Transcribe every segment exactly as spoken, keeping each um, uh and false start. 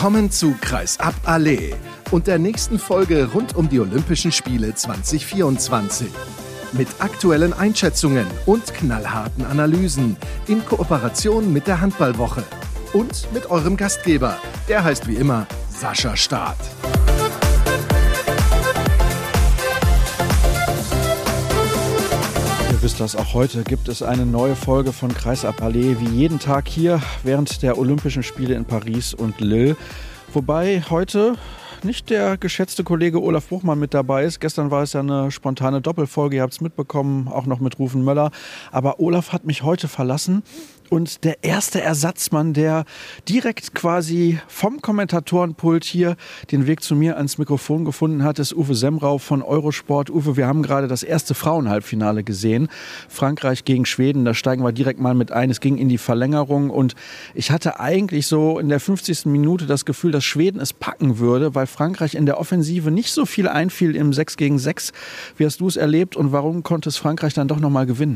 Willkommen zu Kreisab Allee und der nächsten Folge rund um die Olympischen Spiele zwanzig vierundzwanzig. Mit aktuellen Einschätzungen und knallharten Analysen in Kooperation mit der Handballwoche und mit eurem Gastgeber, der heißt wie immer Sascha Staat. Ihr wisst das, auch heute gibt es eine neue Folge von Kreisab Allee, wie jeden Tag hier während der Olympischen Spiele in Paris und Lille. Wobei heute nicht der geschätzte Kollege Olaf Buchmann mit dabei ist. Gestern war es ja eine spontane Doppelfolge, ihr habt es mitbekommen, auch noch mit Rufen Möller. Aber Olaf hat mich heute verlassen und der erste Ersatzmann, der direkt quasi vom Kommentatorenpult hier den Weg zu mir ans Mikrofon gefunden hat, ist Uwe Semrau von Eurosport. Uwe, wir haben gerade das erste Frauenhalbfinale gesehen. Frankreich gegen Schweden, da steigen wir direkt mal mit ein. Es ging in die Verlängerung und ich hatte eigentlich so in der fünfzigsten Minute das Gefühl, dass Schweden es packen würde, weil Frankreich in der Offensive nicht so viel einfiel im sechs gegen sechs. Wie hast du es erlebt und warum konnte es Frankreich dann doch nochmal gewinnen?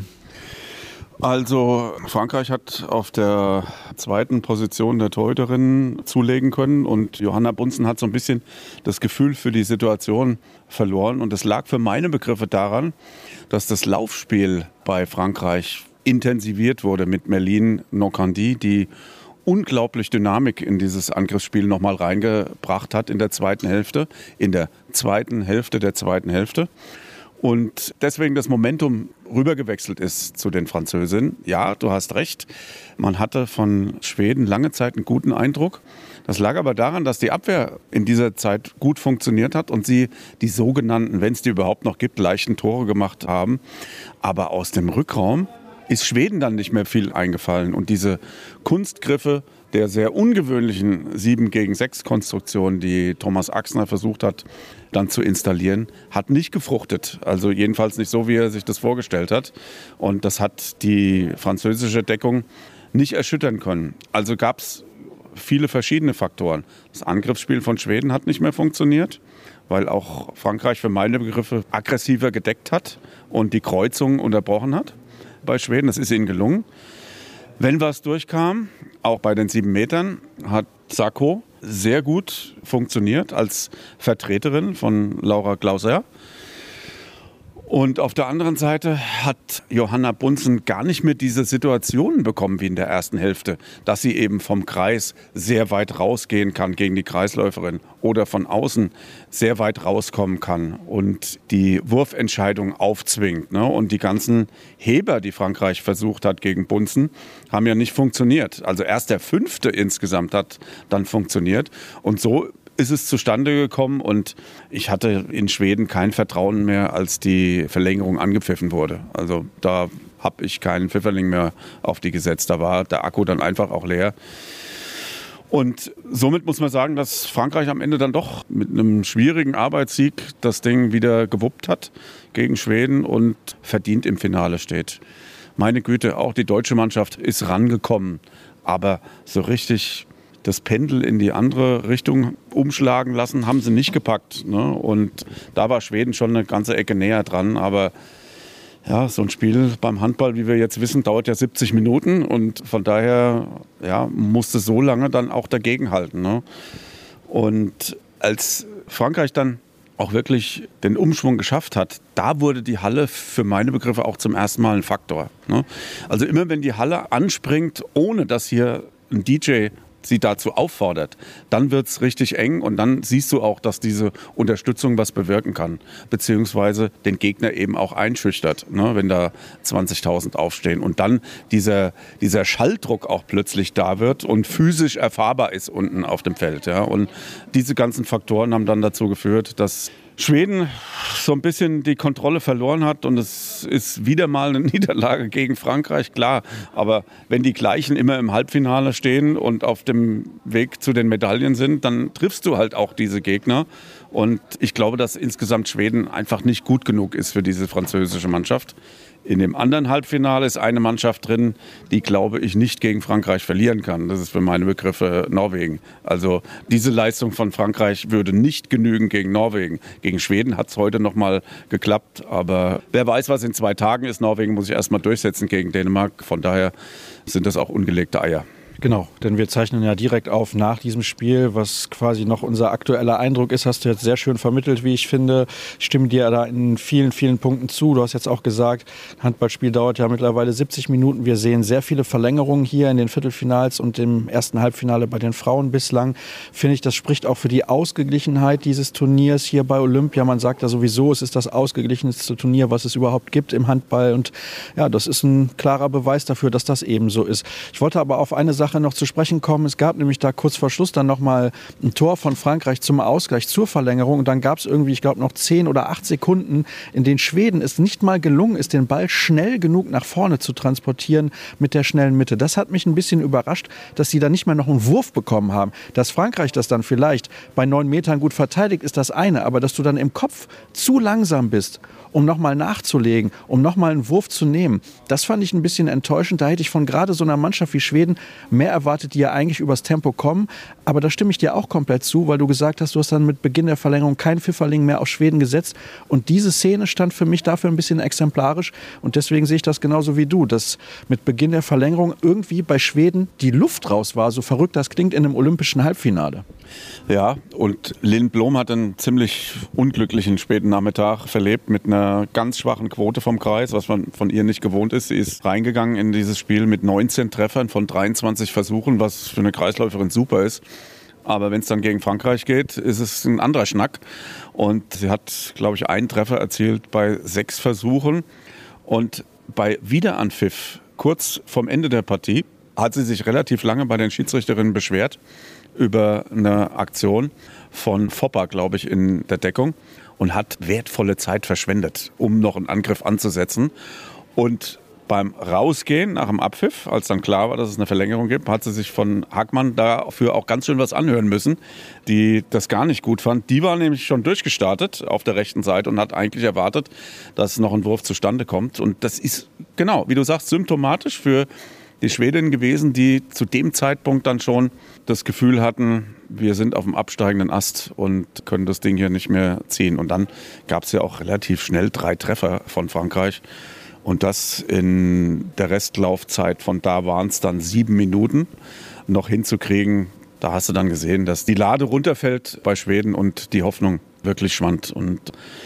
Also Frankreich hat auf der zweiten Position der Torhüterin zulegen können und Johanna Bunsen hat so ein bisschen das Gefühl für die Situation verloren. Und das lag für meine Begriffe daran, dass das Laufspiel bei Frankreich intensiviert wurde mit Merlin Nokandi, die unglaublich Dynamik in dieses Angriffsspiel nochmal reingebracht hat in der zweiten Hälfte, in der zweiten Hälfte der zweiten Hälfte. Und deswegen das Momentum rübergewechselt ist zu den Französinnen. Ja, du hast recht, man hatte von Schweden lange Zeit einen guten Eindruck. Das lag aber daran, dass die Abwehr in dieser Zeit gut funktioniert hat und sie die sogenannten, wenn es die überhaupt noch gibt, leichten Tore gemacht haben. Aber aus dem Rückraum ist Schweden dann nicht mehr viel eingefallen. Und diese Kunstgriffe der sehr ungewöhnlichen sieben gegen sechs Konstruktion, die Thomas Axner versucht hat, dann zu installieren, hat nicht gefruchtet. Also jedenfalls nicht so, wie er sich das vorgestellt hat. Und das hat die französische Deckung nicht erschüttern können. Also gab es viele verschiedene Faktoren. Das Angriffsspiel von Schweden hat nicht mehr funktioniert, weil auch Frankreich für meine Begriffe aggressiver gedeckt hat und die Kreuzung unterbrochen hat bei Schweden. Das ist ihnen gelungen. Wenn was durchkam, auch bei den sieben Metern, hat Sacco sehr gut funktioniert als Vertreterin von Laura Glauser. Und auf der anderen Seite hat Johanna Bunsen gar nicht mehr diese Situationen bekommen wie in der ersten Hälfte, dass sie eben vom Kreis sehr weit rausgehen kann gegen die Kreisläuferin oder von außen sehr weit rauskommen kann und die Wurfentscheidung aufzwingt. Ne? Und die ganzen Heber, die Frankreich versucht hat gegen Bunsen, haben ja nicht funktioniert. Also erst der fünfte insgesamt hat dann funktioniert und so ist es zustande gekommen und ich hatte in Schweden kein Vertrauen mehr, als die Verlängerung angepfiffen wurde. Also da habe ich keinen Pfifferling mehr auf die gesetzt. Da war der Akku dann einfach auch leer. Und somit muss man sagen, dass Frankreich am Ende dann doch mit einem schwierigen Arbeitssieg das Ding wieder gewuppt hat gegen Schweden und verdient im Finale steht. Meine Güte, auch die deutsche Mannschaft ist rangekommen, aber so richtig das Pendel in die andere Richtung umschlagen lassen, haben sie nicht gepackt. Ne? Und da war Schweden schon eine ganze Ecke näher dran. Aber ja, so ein Spiel beim Handball, wie wir jetzt wissen, dauert ja siebzig Minuten. Und von daher ja, musste so lange dann auch dagegenhalten. Ne? Und als Frankreich dann auch wirklich den Umschwung geschafft hat, da wurde die Halle für meine Begriffe auch zum ersten Mal ein Faktor. Ne? Also immer wenn die Halle anspringt, ohne dass hier ein D J sie dazu auffordert, dann wird es richtig eng und dann siehst du auch, dass diese Unterstützung was bewirken kann, beziehungsweise den Gegner eben auch einschüchtert, ne, wenn da zwanzigtausend aufstehen und dann dieser, dieser Schalldruck auch plötzlich da wird und physisch erfahrbar ist unten auf dem Feld. Ja. Und diese ganzen Faktoren haben dann dazu geführt, dass Schweden so ein bisschen die Kontrolle verloren hat und es ist wieder mal eine Niederlage gegen Frankreich, klar. Aber wenn die Gleichen immer im Halbfinale stehen und auf dem Weg zu den Medaillen sind, dann triffst du halt auch diese Gegner. Und ich glaube, dass insgesamt Schweden einfach nicht gut genug ist für diese französische Mannschaft. In dem anderen Halbfinale ist eine Mannschaft drin, die, glaube ich, nicht gegen Frankreich verlieren kann. Das ist für meine Begriffe Norwegen. Also diese Leistung von Frankreich würde nicht genügen gegen Norwegen. Gegen Schweden hat es heute noch mal geklappt. Aber wer weiß, was in zwei Tagen ist. Norwegen muss sich erst mal durchsetzen gegen Dänemark. Von daher sind das auch ungelegte Eier. Genau, denn wir zeichnen ja direkt auf nach diesem Spiel, was quasi noch unser aktueller Eindruck ist, hast du jetzt sehr schön vermittelt, wie ich finde. Ich stimme dir da in vielen, vielen Punkten zu. Du hast jetzt auch gesagt, ein Handballspiel dauert ja mittlerweile siebzig Minuten. Wir sehen sehr viele Verlängerungen hier in den Viertelfinals und im ersten Halbfinale bei den Frauen bislang. Finde ich, das spricht auch für die Ausgeglichenheit dieses Turniers hier bei Olympia. Man sagt ja sowieso, es ist das ausgeglichenste Turnier, was es überhaupt gibt im Handball. Und ja, das ist ein klarer Beweis dafür, dass das eben so ist. Ich wollte aber auf eine Sache noch zu sprechen kommen. Es gab nämlich da kurz vor Schluss dann nochmal ein Tor von Frankreich zum Ausgleich, zur Verlängerung. Und dann gab es irgendwie, ich glaube, noch zehn oder acht Sekunden, in denen Schweden es nicht mal gelungen ist, den Ball schnell genug nach vorne zu transportieren mit der schnellen Mitte. Das hat mich ein bisschen überrascht, dass sie da nicht mehr noch einen Wurf bekommen haben. Dass Frankreich das dann vielleicht bei neun Metern gut verteidigt, ist das eine. Aber dass du dann im Kopf zu langsam bist, um nochmal nachzulegen, um nochmal einen Wurf zu nehmen. Das fand ich ein bisschen enttäuschend. Da hätte ich von gerade so einer Mannschaft wie Schweden mehr erwartet, die ja eigentlich übers Tempo kommen. Aber da stimme ich dir auch komplett zu, weil du gesagt hast, du hast dann mit Beginn der Verlängerung kein Pfifferling mehr auf Schweden gesetzt. Und diese Szene stand für mich dafür ein bisschen exemplarisch. Und deswegen sehe ich das genauso wie du, dass mit Beginn der Verlängerung irgendwie bei Schweden die Luft raus war. So verrückt das klingt in einem olympischen Halbfinale. Ja, und Lynn Blom hat einen ziemlich unglücklichen späten Nachmittag verlebt mit einer ganz schwachen Quote vom Kreis, was man von ihr nicht gewohnt ist. Sie ist reingegangen in dieses Spiel mit neunzehn Treffern von dreiundzwanzig Versuchen, was für eine Kreisläuferin super ist. Aber wenn es dann gegen Frankreich geht, ist es ein anderer Schnack. Und sie hat, glaube ich, einen Treffer erzielt bei sechs Versuchen. Und bei Wiederanpfiff, kurz vom Ende der Partie, hat sie sich relativ lange bei den Schiedsrichterinnen beschwert über eine Aktion von Foppa, glaube ich, in der Deckung und hat wertvolle Zeit verschwendet, um noch einen Angriff anzusetzen. Und beim Rausgehen nach dem Abpfiff, als dann klar war, dass es eine Verlängerung gibt, hat sie sich von Hagmann dafür auch ganz schön was anhören müssen, die das gar nicht gut fand. Die war nämlich schon durchgestartet auf der rechten Seite und hat eigentlich erwartet, dass noch ein Wurf zustande kommt. Und das ist, genau, wie du sagst, symptomatisch für die Schwedinnen gewesen, die zu dem Zeitpunkt dann schon das Gefühl hatten, wir sind auf dem absteigenden Ast und können das Ding hier nicht mehr ziehen. Und dann gab es ja auch relativ schnell drei Treffer von Frankreich. Und das in der Restlaufzeit von da waren es dann sieben Minuten noch hinzukriegen. Da hast du dann gesehen, dass die Lade runterfällt bei Schweden und die Hoffnung wirklich schwand. Und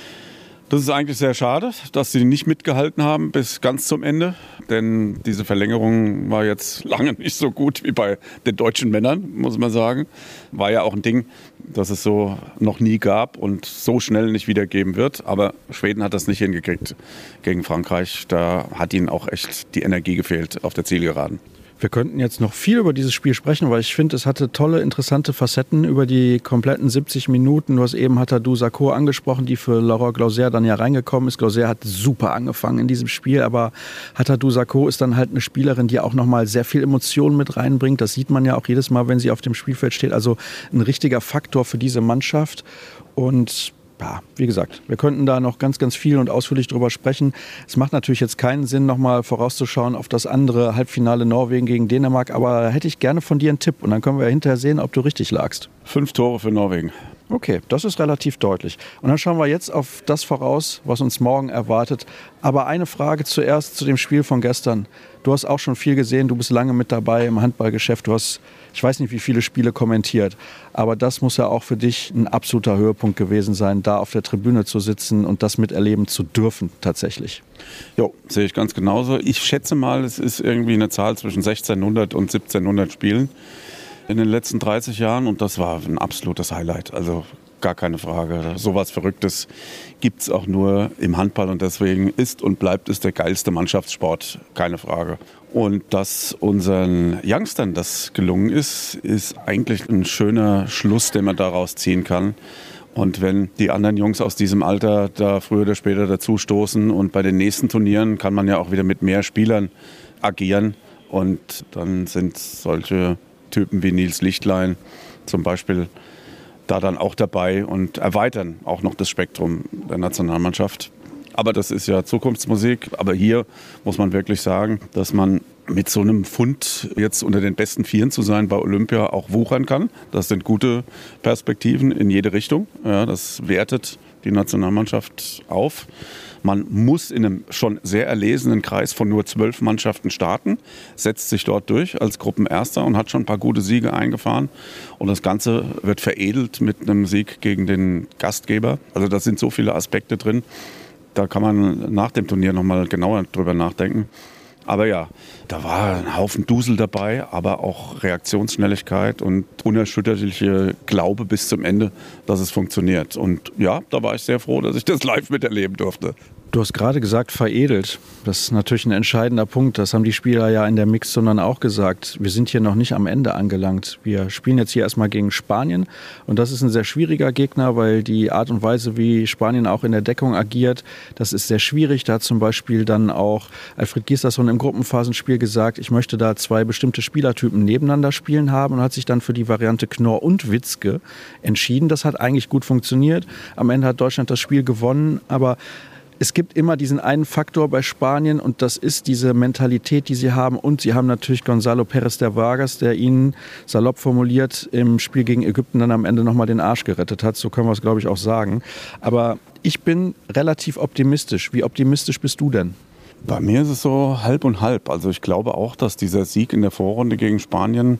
das ist eigentlich sehr schade, dass sie nicht mitgehalten haben bis ganz zum Ende. Denn diese Verlängerung war jetzt lange nicht so gut wie bei den deutschen Männern, muss man sagen. War ja auch ein Ding, das es so noch nie gab und so schnell nicht wieder geben wird. Aber Schweden hat das nicht hingekriegt gegen Frankreich. Da hat ihnen auch echt die Energie gefehlt auf der Zielgeraden. Wir könnten jetzt noch viel über dieses Spiel sprechen, weil ich finde, es hatte tolle, interessante Facetten über die kompletten siebzig Minuten. Du hast eben Hattadou Sarko angesprochen, die für Laura Glauser dann ja reingekommen ist. Glauser hat super angefangen in diesem Spiel, aber Hattadou Sarko ist dann halt eine Spielerin, die auch nochmal sehr viel Emotionen mit reinbringt. Das sieht man ja auch jedes Mal, wenn sie auf dem Spielfeld steht. Also ein richtiger Faktor für diese Mannschaft. Und ja, wie gesagt, wir könnten da noch ganz, ganz viel und ausführlich drüber sprechen. Es macht natürlich jetzt keinen Sinn, nochmal vorauszuschauen auf das andere Halbfinale Norwegen gegen Dänemark, aber da hätte ich gerne von dir einen Tipp und dann können wir ja hinterher sehen, ob du richtig lagst. Fünf Tore für Norwegen. Okay, das ist relativ deutlich. Und dann schauen wir jetzt auf das voraus, was uns morgen erwartet. Aber eine Frage zuerst zu dem Spiel von gestern. Du hast auch schon viel gesehen, du bist lange mit dabei im Handballgeschäft. Du hast, ich weiß nicht, wie viele Spiele kommentiert. Aber das muss ja auch für dich ein absoluter Höhepunkt gewesen sein, da auf der Tribüne zu sitzen und das miterleben zu dürfen tatsächlich. Jo, sehe ich ganz genauso. Ich schätze mal, es ist irgendwie eine Zahl zwischen sechzehnhundert und siebzehnhundert Spielen in den letzten dreißig Jahren und das war ein absolutes Highlight. Also gar keine Frage. So was Verrücktes gibt es auch nur im Handball und deswegen ist und bleibt es der geilste Mannschaftssport, keine Frage. Und dass unseren Youngstern das gelungen ist, ist eigentlich ein schöner Schluss, den man daraus ziehen kann. Und wenn die anderen Jungs aus diesem Alter da früher oder später dazustoßen und bei den nächsten Turnieren kann man ja auch wieder mit mehr Spielern agieren und dann sind solche Typen wie Nils Lichtlein zum Beispiel da dann auch dabei und erweitern auch noch das Spektrum der Nationalmannschaft. Aber das ist ja Zukunftsmusik. Aber hier muss man wirklich sagen, dass man mit so einem Fund jetzt unter den besten Vieren zu sein bei Olympia auch wuchern kann. Das sind gute Perspektiven in jede Richtung. Ja, das wertet die Nationalmannschaft auf. Man muss in einem schon sehr erlesenen Kreis von nur zwölf Mannschaften starten, setzt sich dort durch als Gruppenerster und hat schon ein paar gute Siege eingefahren. Und das Ganze wird veredelt mit einem Sieg gegen den Gastgeber. Also da sind so viele Aspekte drin. Da kann man nach dem Turnier nochmal genauer drüber nachdenken. Aber ja, da war ein Haufen Dusel dabei, aber auch Reaktionsschnelligkeit und unerschütterliche Glaube bis zum Ende, dass es funktioniert. Und ja, da war ich sehr froh, dass ich das live miterleben durfte. Du hast gerade gesagt, veredelt. Das ist natürlich ein entscheidender Punkt. Das haben die Spieler ja in der Mixzone dann auch gesagt. Wir sind hier noch nicht am Ende angelangt. Wir spielen jetzt hier erstmal gegen Spanien. Und das ist ein sehr schwieriger Gegner, weil die Art und Weise, wie Spanien auch in der Deckung agiert, das ist sehr schwierig. Da hat zum Beispiel dann auch Alfred Gislason im Gruppenphasenspiel gesagt, ich möchte da zwei bestimmte Spielertypen nebeneinander spielen haben und hat sich dann für die Variante Knorr und Witzke entschieden. Das hat eigentlich gut funktioniert. Am Ende hat Deutschland das Spiel gewonnen, aber es gibt immer diesen einen Faktor bei Spanien und das ist diese Mentalität, die sie haben. Und sie haben natürlich Gonzalo Pérez de Vargas, der ihnen salopp formuliert im Spiel gegen Ägypten dann am Ende nochmal den Arsch gerettet hat. So können wir es, glaube ich, auch sagen. Aber ich bin relativ optimistisch. Wie optimistisch bist du denn? Bei mir ist es so halb und halb. Also ich glaube auch, dass dieser Sieg in der Vorrunde gegen Spanien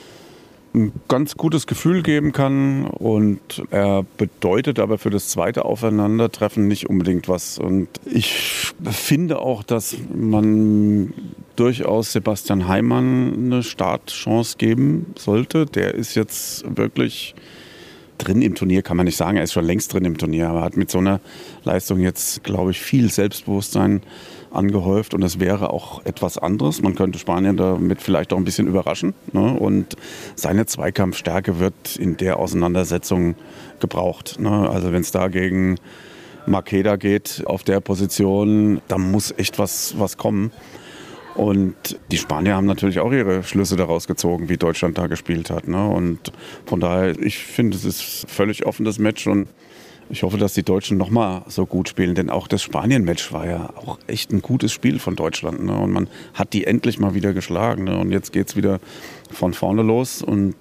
ein ganz gutes Gefühl geben kann und er bedeutet aber für das zweite Aufeinandertreffen nicht unbedingt was. Und ich finde auch, dass man durchaus Sebastian Heimann eine Startchance geben sollte. Der ist jetzt wirklich drin im Turnier, kann man nicht sagen, er ist schon längst drin im Turnier, aber hat mit so einer Leistung jetzt, glaube ich, viel Selbstbewusstsein angehäuft und es wäre auch etwas anderes. Man könnte Spanien damit vielleicht auch ein bisschen überraschen, ne? Und seine Zweikampfstärke wird in der Auseinandersetzung gebraucht, ne? Also wenn es da gegen Makeda geht auf der Position, da muss echt was, was kommen. Und die Spanier haben natürlich auch ihre Schlüsse daraus gezogen, wie Deutschland da gespielt hat, ne? Und von daher, ich finde, es ist völlig offen, das Match. Und ich hoffe, dass die Deutschen noch mal so gut spielen. Denn auch das Spanien-Match war ja auch echt ein gutes Spiel von Deutschland, ne? Und man hat die endlich mal wieder geschlagen, ne? Und jetzt geht es wieder von vorne los. Und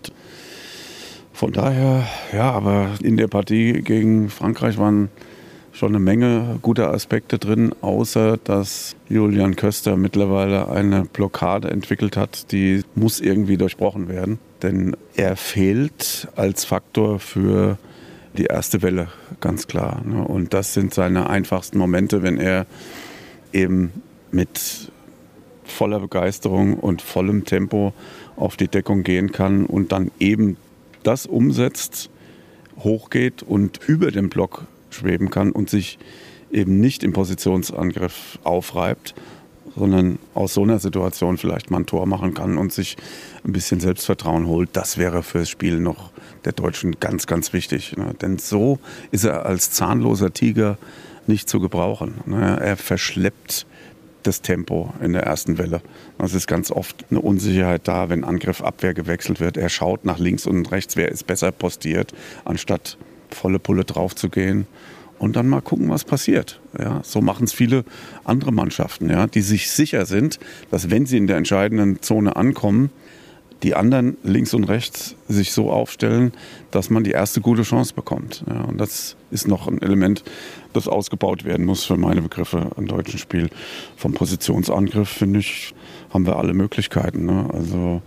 von daher, ja, aber in der Partie gegen Frankreich waren schon eine Menge guter Aspekte drin, außer dass Julian Köster mittlerweile eine Blockade entwickelt hat, die muss irgendwie durchbrochen werden. Denn er fehlt als Faktor für die erste Welle, ganz klar. Und das sind seine einfachsten Momente, wenn er eben mit voller Begeisterung und vollem Tempo auf die Deckung gehen kann und dann eben das umsetzt, hochgeht und über dem Block schweben kann und sich eben nicht im Positionsangriff aufreibt, sondern aus so einer Situation vielleicht mal ein Tor machen kann und sich ein bisschen Selbstvertrauen holt. Das wäre fürs Spiel noch der Deutschen ganz, ganz wichtig. Ne? Denn so ist er als zahnloser Tiger nicht zu gebrauchen. Ne? Er verschleppt das Tempo in der ersten Welle. Es ist ganz oft eine Unsicherheit da, wenn Angriff, Abwehr gewechselt wird. Er schaut nach links und rechts, wer ist besser postiert, anstatt volle Pulle drauf zu gehen und dann mal gucken, was passiert. Ja, so machen es viele andere Mannschaften, ja, die sich sicher sind, dass wenn sie in der entscheidenden Zone ankommen, die anderen links und rechts sich so aufstellen, dass man die erste gute Chance bekommt. Ja, und das ist noch ein Element, das ausgebaut werden muss für meine Begriffe im deutschen Spiel. Vom Positionsangriff, finde ich, haben wir alle Möglichkeiten. Ne? Also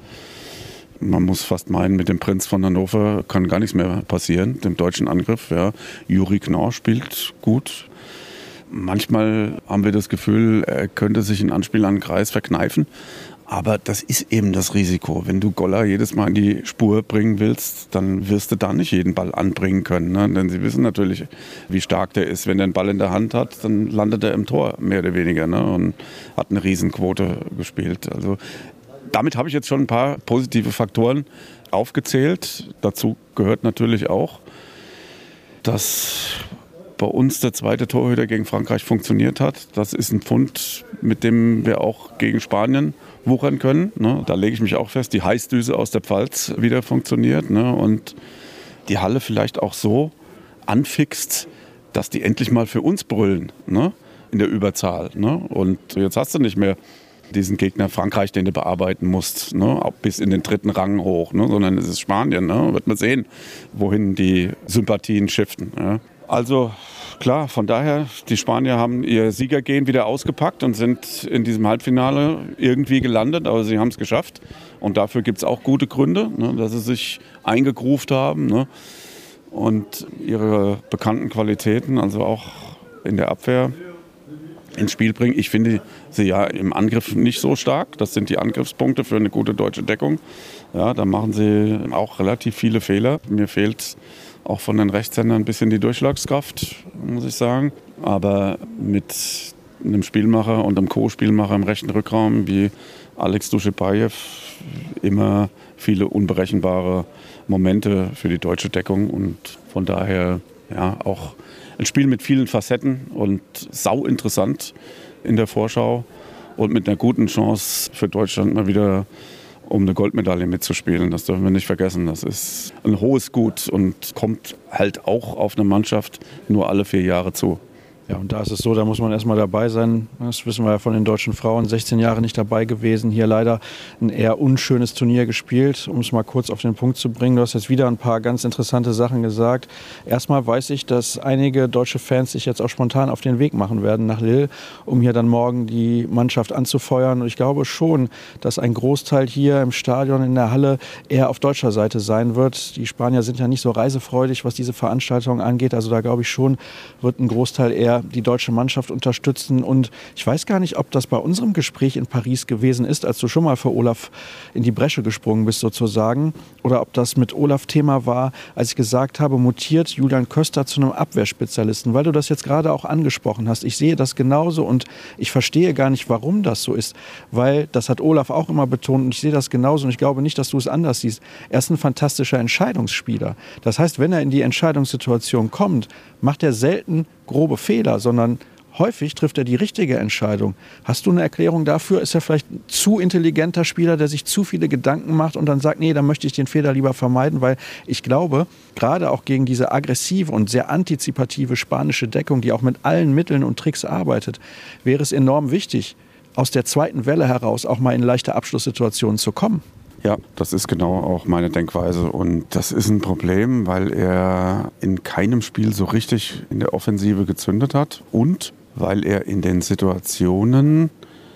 man muss fast meinen, mit dem Prinz von Hannover kann gar nichts mehr passieren, dem deutschen Angriff. Ja. Juri Knorr spielt gut. Manchmal haben wir das Gefühl, er könnte sich in Anspiel an den Kreis verkneifen. Aber das ist eben das Risiko. Wenn du Goller jedes Mal in die Spur bringen willst, dann wirst du da nicht jeden Ball anbringen können. Ne? Denn sie wissen natürlich, wie stark der ist. Wenn er einen Ball in der Hand hat, dann landet er im Tor, mehr oder weniger. Ne? Und hat eine Riesenquote gespielt. Also damit habe ich jetzt schon ein paar positive Faktoren aufgezählt. Dazu gehört natürlich auch, dass bei uns der zweite Torhüter gegen Frankreich funktioniert hat. Das ist ein Pfund, mit dem wir auch gegen Spanien wuchern können. Ne? Da lege ich mich auch fest, die Heißdüse aus der Pfalz wieder funktioniert. Ne? Und die Halle vielleicht auch so anfixt, dass die endlich mal für uns brüllen, ne? In der Überzahl. Ne? Und jetzt hast du nicht mehr diesen Gegner Frankreich, den du bearbeiten musst, ne? Auch bis in den dritten Rang hoch, ne? Sondern es ist Spanien. Ne? Wird man sehen, wohin die Sympathien shiften. Ja? Also klar, von daher, die Spanier haben ihr Siegergehen wieder ausgepackt und sind in diesem Halbfinale irgendwie gelandet, aber sie haben es geschafft. Und dafür gibt es auch gute Gründe, ne, dass sie sich eingegruft haben, ne, und ihre bekannten Qualitäten, also auch in der Abwehr, ins Spiel bringen. Ich finde sie ja im Angriff nicht so stark. Das sind die Angriffspunkte für eine gute deutsche Deckung. Ja, da machen sie auch relativ viele Fehler. Mir fehlt auch von den Rechtshändern ein bisschen die Durchschlagskraft, muss ich sagen. Aber mit einem Spielmacher und einem Co-Spielmacher im rechten Rückraum wie Alex Duschebaev immer viele unberechenbare Momente für die deutsche Deckung. Und von daher ja auch ein Spiel mit vielen Facetten und sau interessant in der Vorschau und mit einer guten Chance für Deutschland mal wieder um eine Goldmedaille mitzuspielen. Das dürfen wir nicht vergessen. Das ist ein hohes Gut und kommt halt auch auf eine Mannschaft nur alle vier Jahre zu. Ja, und da ist es so, da muss man erstmal dabei sein. Das wissen wir ja von den deutschen Frauen. sechzehn Jahre nicht dabei gewesen. Hier leider ein eher unschönes Turnier gespielt, um es mal kurz auf den Punkt zu bringen. Du hast jetzt wieder ein paar ganz interessante Sachen gesagt. Erstmal weiß ich, dass einige deutsche Fans sich jetzt auch spontan auf den Weg machen werden nach Lille, um hier dann morgen die Mannschaft anzufeuern. Und ich glaube schon, dass ein Großteil hier im Stadion, in der Halle, eher auf deutscher Seite sein wird. Die Spanier sind ja nicht so reisefreudig, was diese Veranstaltung angeht. Also da glaube ich schon, wird ein Großteil eher die deutsche Mannschaft unterstützen. Und ich weiß gar nicht, ob das bei unserem Gespräch in Paris gewesen ist, als du schon mal für Olaf in die Bresche gesprungen bist sozusagen, oder ob das mit Olaf Thema war, als ich gesagt habe, mutiert Julian Köster zu einem Abwehrspezialisten, weil du das jetzt gerade auch angesprochen hast. Ich sehe das genauso und ich verstehe gar nicht, warum das so ist, weil das hat Olaf auch immer betont und ich sehe das genauso und ich glaube nicht, dass du es anders siehst. Er ist ein fantastischer Entscheidungsspieler. Das heißt, wenn er in die Entscheidungssituation kommt, macht er selten grobe Fehler, sondern häufig trifft er die richtige Entscheidung. Hast du eine Erklärung dafür? Ist er vielleicht ein zu intelligenter Spieler, der sich zu viele Gedanken macht und dann sagt, nee, dann möchte ich den Fehler lieber vermeiden, weil ich glaube, gerade auch gegen diese aggressive und sehr antizipative spanische Deckung, die auch mit allen Mitteln und Tricks arbeitet, wäre es enorm wichtig, aus der zweiten Welle heraus auch mal in leichte Abschlusssituationen zu kommen. Ja, das ist genau auch meine Denkweise und das ist ein Problem, weil er in keinem Spiel so richtig in der Offensive gezündet hat und weil er in den Situationen,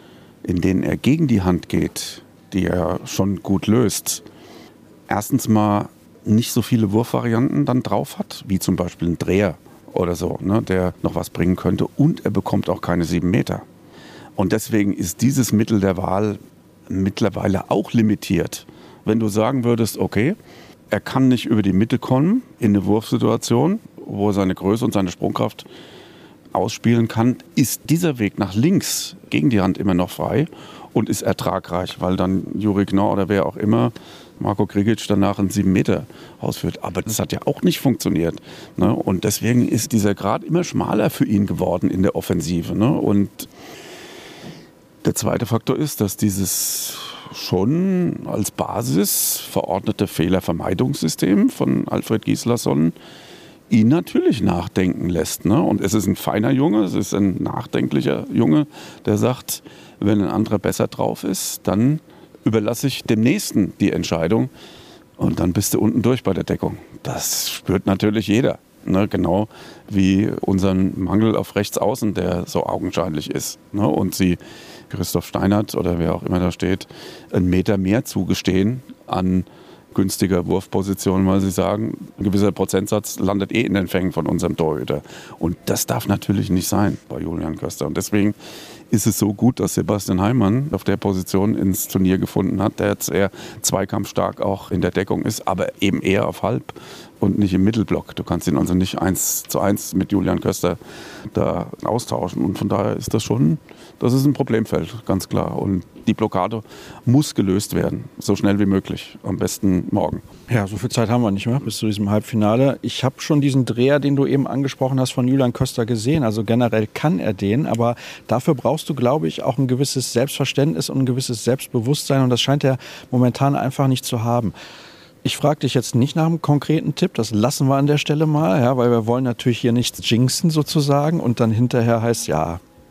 in denen er gegen die Hand geht, die er schon gut löst, erstens mal nicht so viele Wurfvarianten dann drauf hat, wie zum Beispiel ein Dreher oder so, ne, der noch was bringen könnte und er bekommt auch keine sieben Meter. Und deswegen ist dieses Mittel der Wahl mittlerweile auch limitiert. Wenn du sagen würdest, okay, er kann nicht über die Mitte kommen in eine Wurfsituation, wo er seine Größe und seine Sprungkraft ausspielen kann, ist dieser Weg nach links gegen die Hand immer noch frei und ist ertragreich, weil dann Juri Knorr oder wer auch immer, Marko Krigic, danach einen sieben Meter ausführt. Aber das hat ja auch nicht funktioniert. Ne? Und deswegen ist dieser Grad immer schmaler für ihn geworden in der Offensive. Ne? Und der zweite Faktor ist, dass dieses schon als Basis verordnete Fehlervermeidungssystem von Alfred Gislason ihn natürlich nachdenken lässt. Ne? Und es ist ein feiner Junge, es ist ein nachdenklicher Junge, der sagt, wenn ein anderer besser drauf ist, dann überlasse ich dem Nächsten die Entscheidung und dann bist du unten durch bei der Deckung. Das spürt natürlich jeder. Ne, genau wie unseren Mangel auf Rechtsaußen, der so augenscheinlich ist. Ne, und sie Christoph Steinert oder wer auch immer da steht, einen Meter mehr zugestehen an günstiger Wurfposition, weil sie sagen, ein gewisser Prozentsatz landet eh in den Fängen von unserem Torhüter. Und das darf natürlich nicht sein bei Julian Köster. Und deswegen ist es so gut, dass Sebastian Heimann auf der Position ins Turnier gefunden hat, der jetzt eher zweikampfstark auch in der Deckung ist, aber eben eher auf Halb und nicht im Mittelblock. Du kannst ihn also nicht eins zu eins mit Julian Köster da austauschen. Und von daher ist das schon, das ist ein Problemfeld, ganz klar. Und die Blockade muss gelöst werden, so schnell wie möglich, am besten morgen. Ja, so viel Zeit haben wir nicht mehr bis zu diesem Halbfinale. Ich habe schon diesen Dreher, den du eben angesprochen hast, von Julian Köster gesehen. Also generell kann er den, aber dafür brauchst du, glaube ich, auch ein gewisses Selbstverständnis und ein gewisses Selbstbewusstsein und das scheint er momentan einfach nicht zu haben. Ich frage dich jetzt nicht nach einem konkreten Tipp, das lassen wir an der Stelle mal, ja, weil wir wollen natürlich hier nichts jinxen sozusagen und dann hinterher heißt, ja,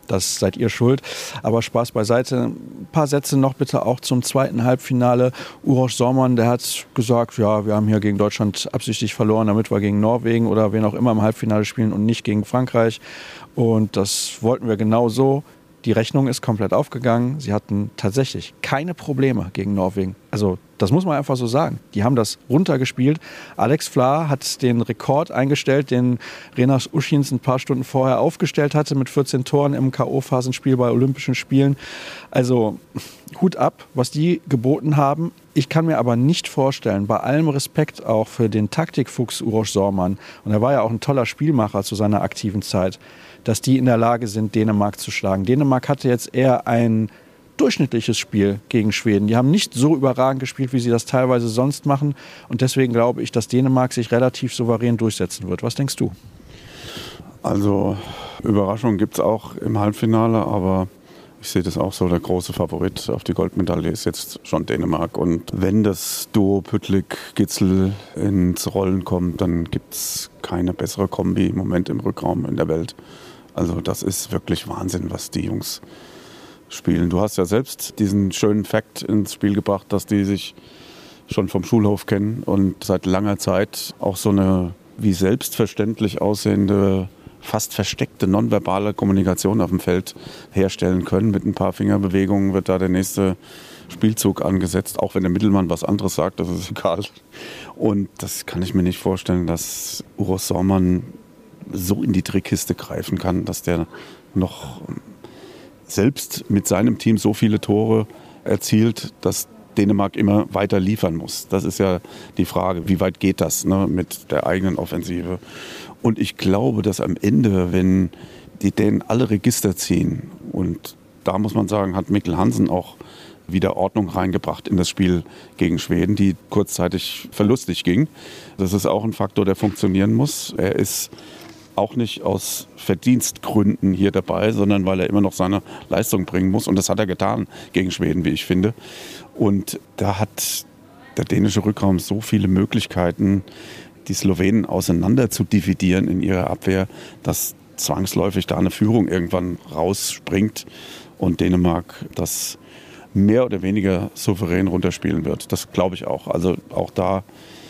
das seid ihr schuld. Aber Spaß beiseite. Ein paar Sätze noch bitte auch zum zweiten Halbfinale. Uroš Zorman, der hat gesagt, ja, wir haben hier gegen Deutschland absichtlich verloren, damit wir gegen Norwegen oder wen auch immer im Halbfinale spielen und nicht gegen Frankreich. Und das wollten wir genau so. Die Rechnung ist komplett aufgegangen. Sie hatten tatsächlich keine Probleme gegen Norwegen. Also das muss man einfach so sagen. Die haben das runtergespielt. Alex Flahr hat den Rekord eingestellt, den Renas Uschins ein paar Stunden vorher aufgestellt hatte mit vierzehn Toren im K O-Phasenspiel bei Olympischen Spielen. Also Hut ab, was die geboten haben. Ich kann mir aber nicht vorstellen, bei allem Respekt auch für den Taktikfuchs Uroš Zorman, und er war ja auch ein toller Spielmacher zu seiner aktiven Zeit, dass die in der Lage sind, Dänemark zu schlagen. Dänemark hatte jetzt eher ein durchschnittliches Spiel gegen Schweden. Die haben nicht so überragend gespielt, wie sie das teilweise sonst machen. Und deswegen glaube ich, dass Dänemark sich relativ souverän durchsetzen wird. Was denkst du? Also Überraschungen gibt es auch im Halbfinale, aber ich sehe das auch so, der große Favorit auf die Goldmedaille ist jetzt schon Dänemark. Und wenn das Duo Püttlik-Gitzel ins Rollen kommt, dann gibt es keine bessere Kombi im Moment im Rückraum in der Welt. Also das ist wirklich Wahnsinn, was die Jungs spielen. Du hast ja selbst diesen schönen Fakt ins Spiel gebracht, dass die sich schon vom Schulhof kennen und seit langer Zeit auch so eine wie selbstverständlich aussehende, fast versteckte nonverbale Kommunikation auf dem Feld herstellen können. Mit ein paar Fingerbewegungen wird da der nächste Spielzug angesetzt, auch wenn der Mittelmann was anderes sagt, das ist egal. Und das kann ich mir nicht vorstellen, dass Uroš Zorman so in die Trickkiste greifen kann, dass der noch selbst mit seinem Team so viele Tore erzielt, dass Dänemark immer weiter liefern muss. Das ist ja die Frage, wie weit geht das, ne, mit der eigenen Offensive. Und ich glaube, dass am Ende, wenn die Dänen alle Register ziehen, und da muss man sagen, hat Mikkel Hansen auch wieder Ordnung reingebracht in das Spiel gegen Schweden, die kurzzeitig verlustig ging. Das ist auch ein Faktor, der funktionieren muss. Er ist auch nicht aus Verdienstgründen hier dabei, sondern weil er immer noch seine Leistung bringen muss. Und das hat er getan gegen Schweden, wie ich finde. Und da hat der dänische Rückraum so viele Möglichkeiten, die Slowenen auseinander zu dividieren in ihrer Abwehr, dass zwangsläufig da eine Führung irgendwann rausspringt und Dänemark das mehr oder weniger souverän runterspielen wird. Das glaube ich auch. Also auch da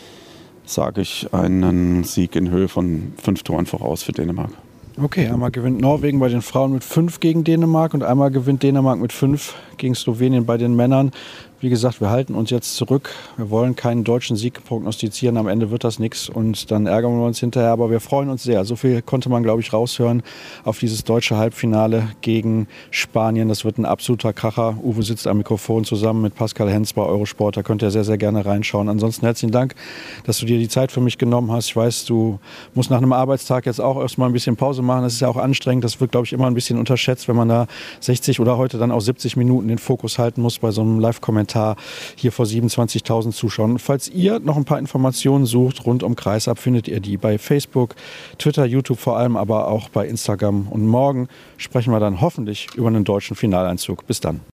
sage ich einen Sieg in Höhe von fünf Toren voraus für Dänemark. Okay, einmal gewinnt Norwegen bei den Frauen mit fünf gegen Dänemark und einmal gewinnt Dänemark mit fünf gegen Slowenien bei den Männern. Wie gesagt, wir halten uns jetzt zurück. Wir wollen keinen deutschen Sieg prognostizieren. Am Ende wird das nichts und dann ärgern wir uns hinterher. Aber wir freuen uns sehr. So viel konnte man, glaube ich, raushören auf dieses deutsche Halbfinale gegen Spanien. Das wird ein absoluter Kracher. Uwe sitzt am Mikrofon zusammen mit Pascal Hens bei Eurosport. Da könnt ihr sehr, sehr gerne reinschauen. Ansonsten herzlichen Dank, dass du dir die Zeit für mich genommen hast. Ich weiß, du musst nach einem Arbeitstag jetzt auch erstmal ein bisschen Pause machen. Das ist ja auch anstrengend. Das wird, glaube ich, immer ein bisschen unterschätzt, wenn man da sechzig oder heute dann auch siebzig Minuten den Fokus halten muss bei so einem Live-Kommentar hier vor siebenundzwanzigtausend Zuschauern. Falls ihr noch ein paar Informationen sucht rund um Kreisab, findet ihr die bei Facebook, Twitter, YouTube vor allem, aber auch bei Instagram. Und morgen sprechen wir dann hoffentlich über einen deutschen Finaleinzug. Bis dann.